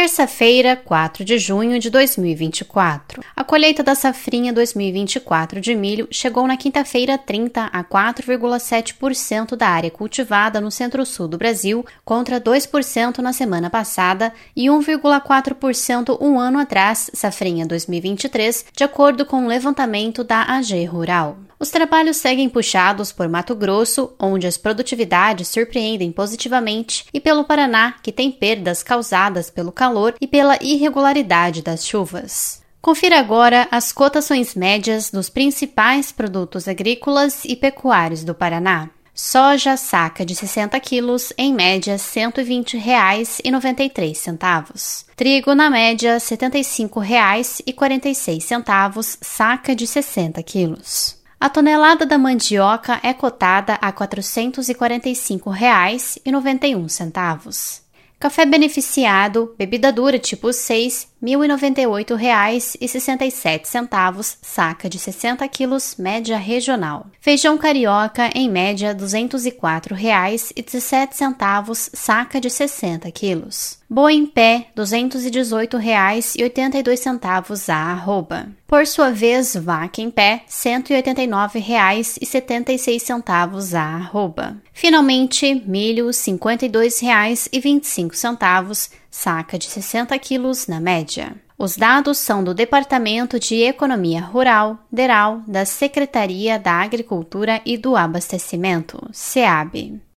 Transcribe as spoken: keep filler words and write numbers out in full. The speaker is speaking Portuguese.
Terça-feira, quatro de junho de dois mil e vinte e quatro. A colheita da safrinha dois mil e vinte e quatro de milho chegou na quinta-feira trinta a quatro vírgula sete por cento da área cultivada no centro-sul do Brasil, contra dois por cento na semana passada e um vírgula quatro por cento um ano atrás, safrinha dois mil e vinte e três, de acordo com o levantamento da A G Rural. Os trabalhos seguem puxados por Mato Grosso, onde as produtividades surpreendem positivamente, e pelo Paraná, que tem perdas causadas pelo calor e pela irregularidade das chuvas. Confira agora as cotações médias dos principais produtos agrícolas e pecuários do Paraná. Soja saca de sessenta quilos, em média cento e vinte reais e noventa e três centavos. Trigo, na média setenta e cinco reais e quarenta e seis centavos, saca de sessenta quilos. A tonelada da mandioca é cotada a quatrocentos e quarenta e cinco reais e noventa e um centavos. Café beneficiado, bebida dura tipo seis, mil e noventa e oito reais e sessenta e sete centavos, saca de sessenta quilos, média regional. Feijão carioca, em média duzentos e quatro reais e dezessete centavos, saca de sessenta quilos. Boi em pé, duzentos e dezoito reais e oitenta e dois centavos a arroba. Por sua vez, vaca em pé, cento e oitenta e nove reais e setenta e seis centavos a arroba. Finalmente, milho, cinquenta e dois reais e vinte e cinco centavos, saca de sessenta quilos na média. Os dados são do Departamento de Economia Rural, DERAL, da Secretaria da Agricultura e do Abastecimento, SEAB.